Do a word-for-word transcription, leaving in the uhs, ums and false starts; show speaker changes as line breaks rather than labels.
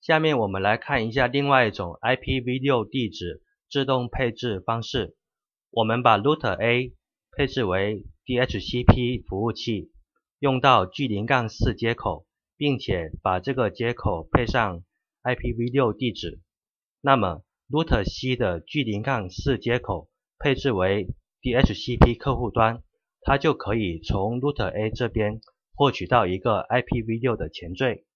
下面我们来看一下另外一种 I P v 六 地址自动配置方式。我们把 Router A 配置为 D H C P 服务器，用到 G 零 四 接口，并且把这个接口配上 I P v 六 地址。那么 Router C 的 G 零 四 接口配置为 D H C P 客户端，它就可以从 Router A 这边获取到一个 I P v 六 的前缀。